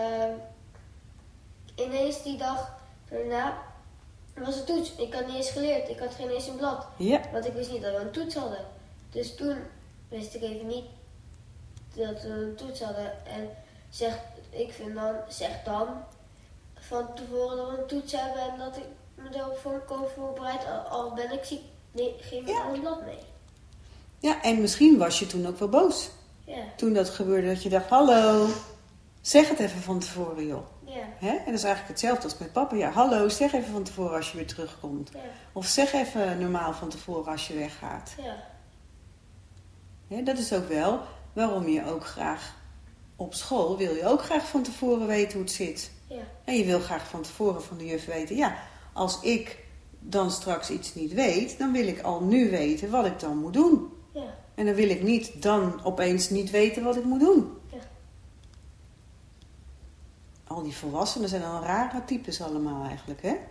ineens die dag daarna was het toets. Ik had niet eens geleerd. Ik had geen eens een blad. Ja. Want ik wist niet dat we een toets hadden. Dus toen wist ik even niet dat we een toets hadden. En zeg dan van tevoren dat we een toets hebben en dat ik me daarop kan voorbereid. Al ben ik ziek, nee, geen een blad mee. Ja, en misschien was je toen ook wel boos. Ja. Toen dat gebeurde, dat je dacht, hallo, zeg het even van tevoren, joh. Ja. Hè? En dat is eigenlijk hetzelfde als met papa. Ja, hallo, zeg even van tevoren als je weer terugkomt. Ja. Of zeg even normaal van tevoren als je weggaat. Ja. Hè? Dat is ook wel waarom je ook graag op school, wil je ook graag van tevoren weten hoe het zit. Ja. En je wil graag van tevoren van de juf weten, ja, als ik dan straks iets niet weet, dan wil ik al nu weten wat ik dan moet doen. Ja. En dan wil ik niet dan opeens niet weten wat ik moet doen. Ja. Al die volwassenen zijn al rare types allemaal eigenlijk, hè?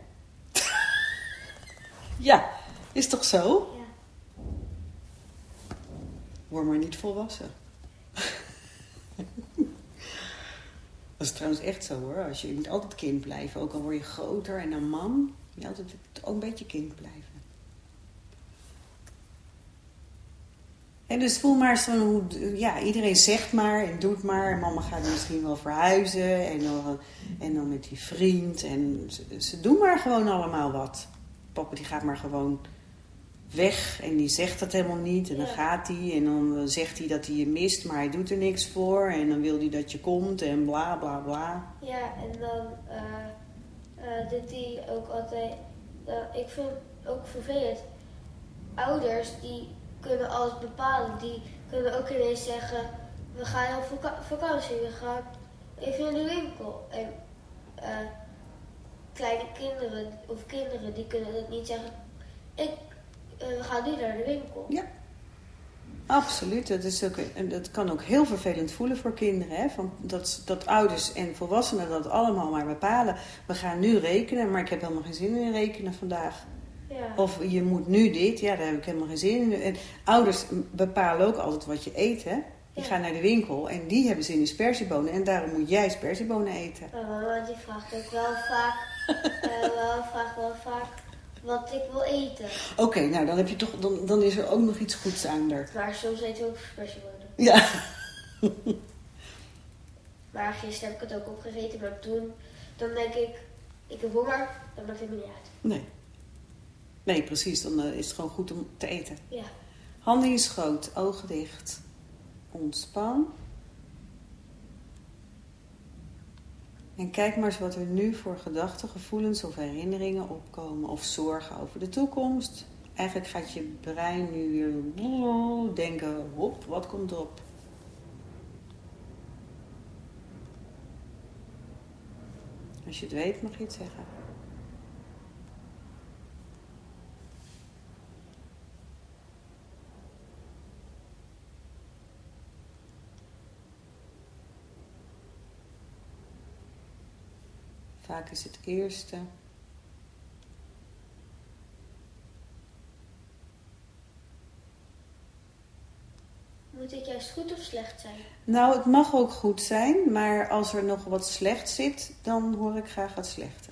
Ja, is toch zo? Ja. Word maar niet volwassen. Dat is trouwens echt zo hoor. Je moet altijd kind blijven. Ook al word je groter en een man. Je moet altijd ook een beetje kind blijven. En dus voel maar zo hoe... Ja, iedereen zegt maar en doet maar. En mama gaat misschien wel verhuizen. En dan met die vriend. En ze doen maar gewoon allemaal wat. Papa die gaat maar gewoon weg. En die zegt dat helemaal niet. En dan gaat hij. En dan zegt hij dat hij je mist. Maar hij doet er niks voor. En dan wil hij dat je komt. En bla bla bla. Ja, en dan doet hij ook altijd... ik vind het ook vervelend. Ouders die kunnen alles bepalen. Die kunnen ook ineens zeggen... We gaan op vakantie. We gaan even in de winkel. En kleine kinderen of kinderen die kunnen dat niet zeggen. We gaan nu naar de winkel. Ja, absoluut. Dat kan ook heel vervelend voelen voor kinderen. Hè? Van dat ouders en volwassenen dat allemaal maar bepalen. We gaan nu rekenen, maar ik heb helemaal geen zin in rekenen vandaag. Ja. Of je moet nu dit, ja, daar heb ik helemaal geen zin in. En ouders bepalen ook altijd wat je eet, hè. Die gaan naar de winkel en die hebben zin in sperziebonen. En daarom moet jij sperziebonen eten. Mama die vraagt ook wel vaak wat ik wil eten. Oké, nou dan heb je toch, dan is er ook nog iets goeds aan er. Maar soms eten we ook sperziebonen. Ja. Maar gisteren heb ik het ook opgegeten, maar toen, dan denk ik heb honger, dan maakt het me niet uit. Nee, precies. Dan is het gewoon goed om te eten. Ja. Handen in je schoot, ogen dicht. Ontspan. En kijk maar eens wat er nu voor gedachten, gevoelens of herinneringen opkomen. Of zorgen over de toekomst. Eigenlijk gaat je brein nu weer denken, hop, wat komt erop? Als je het weet, mag je het zeggen. Vaak is het eerste. Moet het juist goed of slecht zijn? Nou, het mag ook goed zijn, maar als er nog wat slecht zit, dan hoor ik graag het slechte.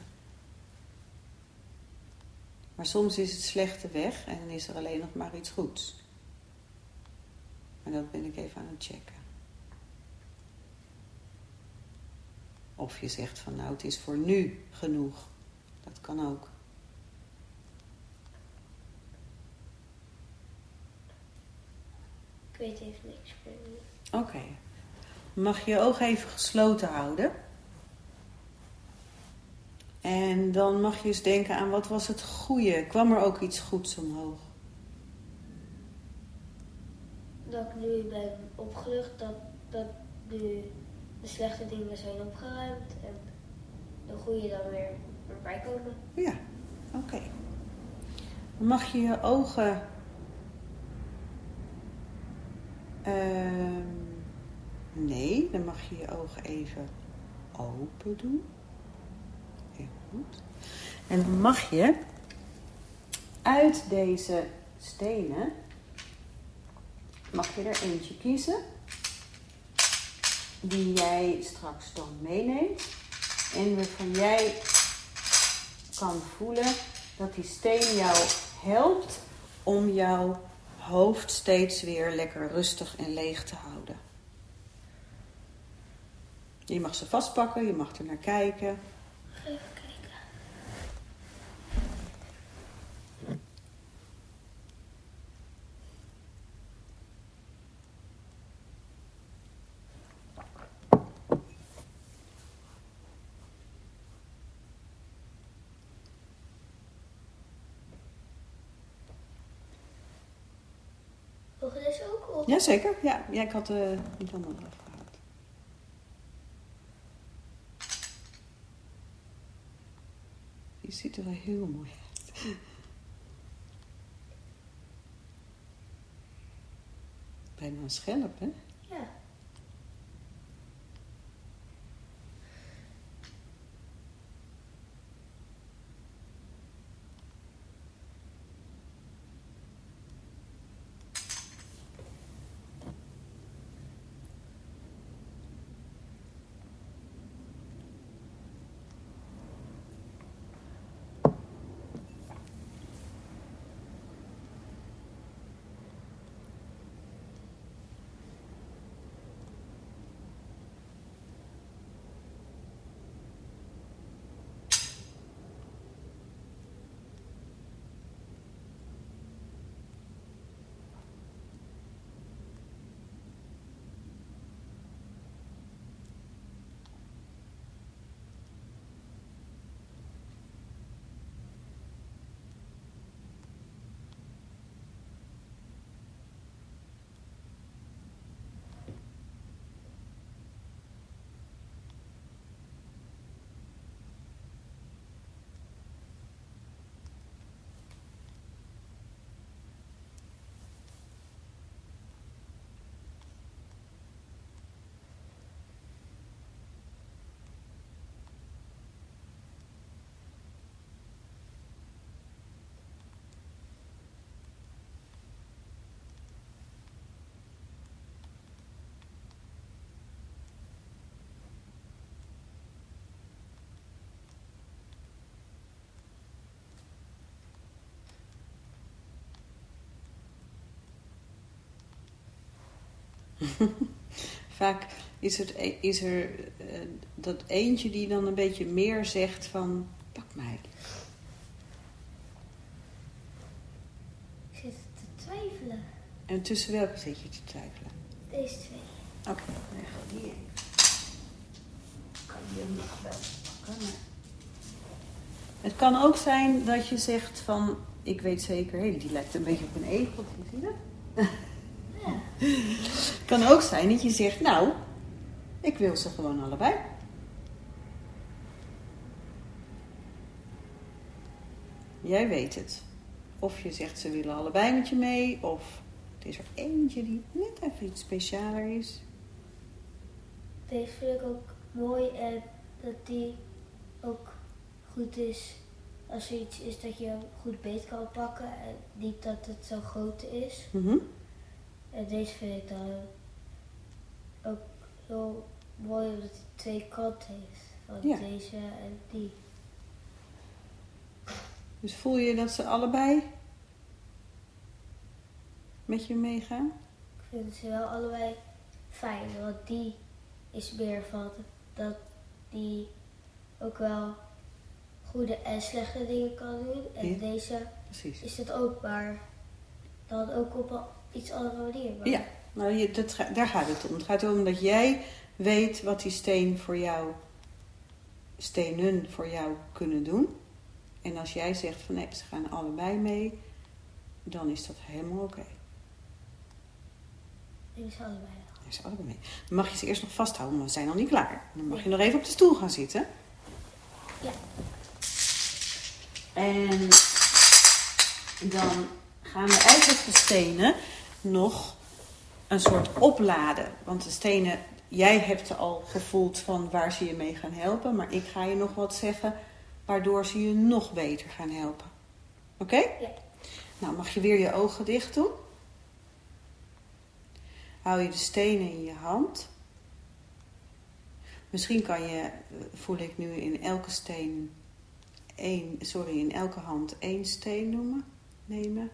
Maar soms is het slechte weg en dan is er alleen nog maar iets goeds. Maar dat ben ik even aan het checken. Of je zegt van nou, het is voor nu genoeg. Dat kan ook. Ik weet even niks meer. Oké. Mag je je ogen even gesloten houden. En dan mag je eens denken aan wat was het goede. Kwam er ook iets goeds omhoog? Dat ik nu ben opgelucht, dat nu de slechte dingen zijn opgeruimd en de goede dan weer erbij komen. Ja, oké. Dan mag je je ogen... nee, dan mag je je ogen even open doen. Heel goed. En dan mag je uit deze stenen... mag je er eentje kiezen... die jij straks dan meeneemt... en waarvan jij kan voelen dat die steen jou helpt... om jouw hoofd steeds weer lekker rustig en leeg te houden. Je mag ze vastpakken, je mag er naar kijken. Even kijken. Mogen deze ook op? Jazeker, ja. Ik had niet allemaal eraf gehaald. Die ziet er wel heel mooi uit. Bijna een schelp, hè? Ja. Vaak is er dat eentje die dan een beetje meer zegt van, pak mij. Ik zit te twijfelen. En tussen welke zit je te twijfelen? Deze twee. Oké, dan gaan we die even. Ik kan die ook nog wel pakken. Maar... Het kan ook zijn dat je zegt van, ik weet zeker, hé, die lijkt een beetje op een egeltje, zie je dat? Ja. Het kan ook zijn dat je zegt, nou, ik wil ze gewoon allebei. Jij weet het. Of je zegt, ze willen allebei met je mee, of het is er eentje die net even iets specialer is. Deze vind ik ook mooi en dat die ook goed is als er iets is dat je goed beet kan pakken en niet dat het zo groot is. Mhm. En deze vind ik dan ook heel mooi omdat hij twee kanten heeft. Van Ja. deze en die. Dus voel je dat ze allebei met je meegaan? Ik vind ze wel allebei fijn, want die is meer van dat die ook wel goede en slechte dingen kan doen. En Ja. deze Precies. is het ook, maar dan ook op een iets andere manier. Maar Ja, nou, daar gaat het om. Het gaat erom dat jij weet wat die stenen voor jou kunnen doen. En als jij zegt van nee, ze gaan allebei mee, dan is dat helemaal oké. die is allebei wel. Dan is allebei mee. Dan mag je ze eerst nog vasthouden, want we zijn nog niet klaar. Dan mag je nog even op de stoel gaan zitten. Ja. En dan gaan we eigenlijk de stenen nog een soort opladen. Want de stenen, jij hebt al gevoeld van waar ze je mee gaan helpen. Maar ik ga je nog wat zeggen waardoor ze je nog beter gaan helpen. Oké? Ja. Nou, mag je weer je ogen dicht doen. Hou je de stenen in je hand. Misschien voel ik nu in elke hand 1 steen nemen.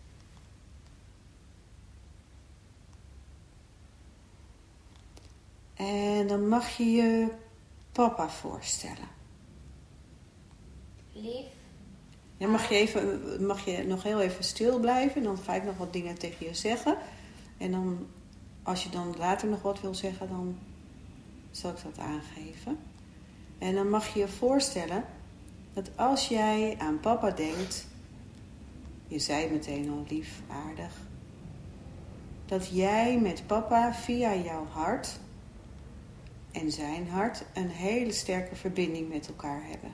En dan mag je je papa voorstellen. Lief. Ja, mag je nog heel even stil blijven. Dan ga ik nog wat dingen tegen je zeggen. En dan, als je dan later nog wat wil zeggen, dan zal ik dat aangeven. En dan mag je je voorstellen dat als jij aan papa denkt, je zei meteen al lief, aardig, dat jij met papa via jouw hart en zijn hart een hele sterke verbinding met elkaar hebben.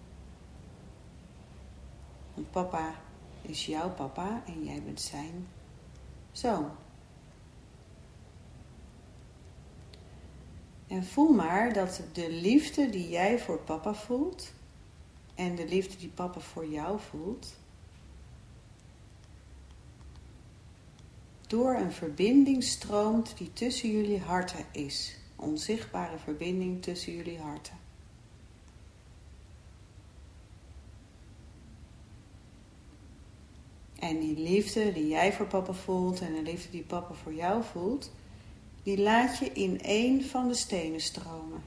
Want papa is jouw papa en jij bent zijn zoon. En voel maar dat de liefde die jij voor papa voelt en de liefde die papa voor jou voelt, door een verbinding stroomt die tussen jullie harten is. Een onzichtbare verbinding tussen jullie harten. En die liefde die jij voor papa voelt en de liefde die papa voor jou voelt, die laat je in één van de stenen stromen.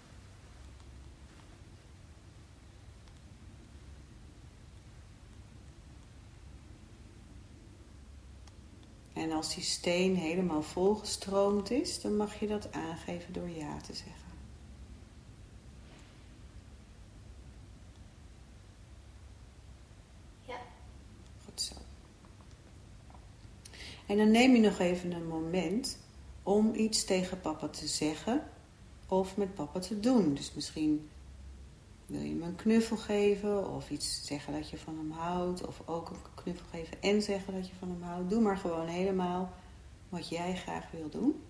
En als die steen helemaal volgestroomd is, dan mag je dat aangeven door ja te zeggen. Ja. Goed zo. En dan neem je nog even een moment om iets tegen papa te zeggen of met papa te doen. Dus misschien wil je hem een knuffel geven of iets zeggen dat je van hem houdt. Of ook een knuffel geven en zeggen dat je van hem houdt. Doe maar gewoon helemaal wat jij graag wil doen.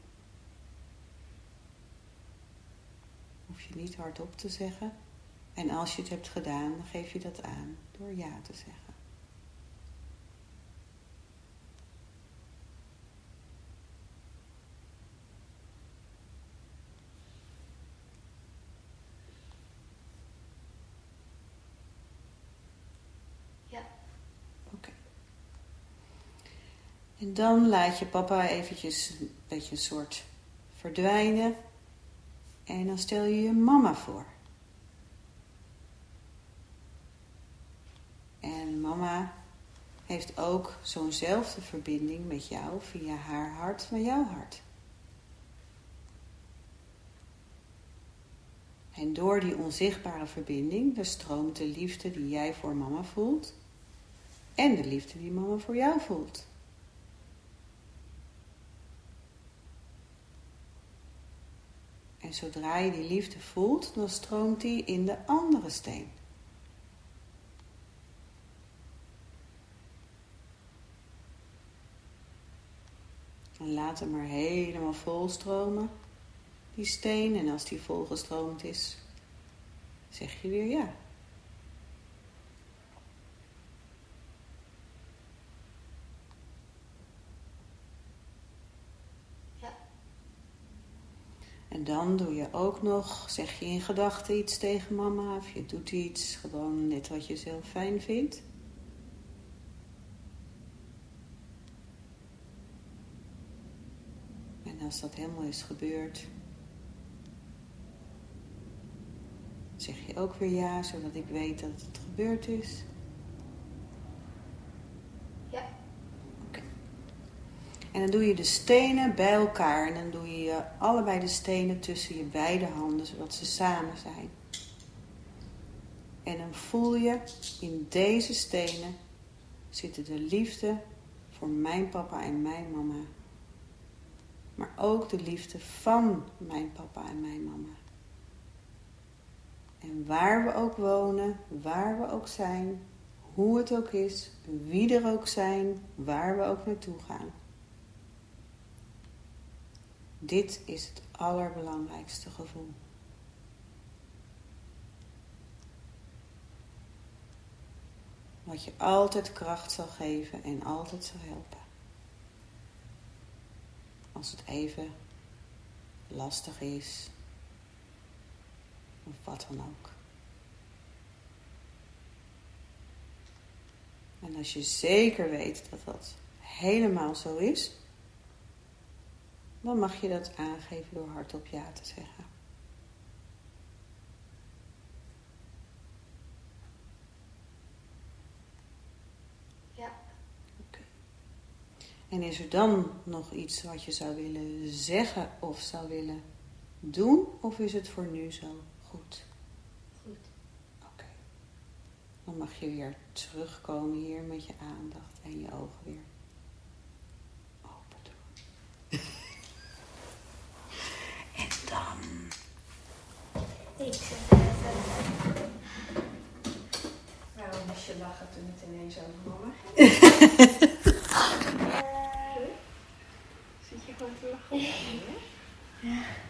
Hoef je niet hardop te zeggen. En als je het hebt gedaan, dan geef je dat aan door ja te zeggen. En dan laat je papa eventjes een beetje een soort verdwijnen. En dan stel je je mama voor. En mama heeft ook zo'nzelfde verbinding met jou via haar hart naar jouw hart. En door die onzichtbare verbinding, daar stroomt de liefde die jij voor mama voelt en de liefde die mama voor jou voelt. En zodra je die liefde voelt, dan stroomt die in de andere steen. En laat hem maar helemaal vol stromen, die steen. En als die volgestroomd is, zeg je weer ja. Ja. En dan doe je ook nog, zeg je in gedachten iets tegen mama, of je doet iets, gewoon net wat je zelf fijn vindt. En als dat helemaal is gebeurd, zeg je ook weer ja, zodat ik weet dat het gebeurd is. Ja. Oké. En dan doe je de stenen bij elkaar. En dan doe je allebei de stenen tussen je beide handen, zodat ze samen zijn. En dan voel je, in deze stenen zitten de liefde voor mijn papa en mijn mama. Maar ook de liefde van mijn papa en mijn mama. En waar we ook wonen, waar we ook zijn, hoe het ook is, wie er ook zijn, waar we ook naartoe gaan. Dit is het allerbelangrijkste gevoel. Wat je altijd kracht zal geven en altijd zal helpen. Als het even lastig is. Of wat dan ook. En als je zeker weet dat dat helemaal zo is, dan mag je dat aangeven door hardop ja te zeggen. Ja. Oké. En is er dan nog iets wat je zou willen zeggen of zou willen doen? Of is het voor nu zo goed? Goed. Oké. Dan mag je weer terugkomen hier met je aandacht en je ogen weer open doen. En dan... Ik zeg even. Waarom moest je lachen toen het ineens over mama ging? Zit je gewoon te lachen? Ja.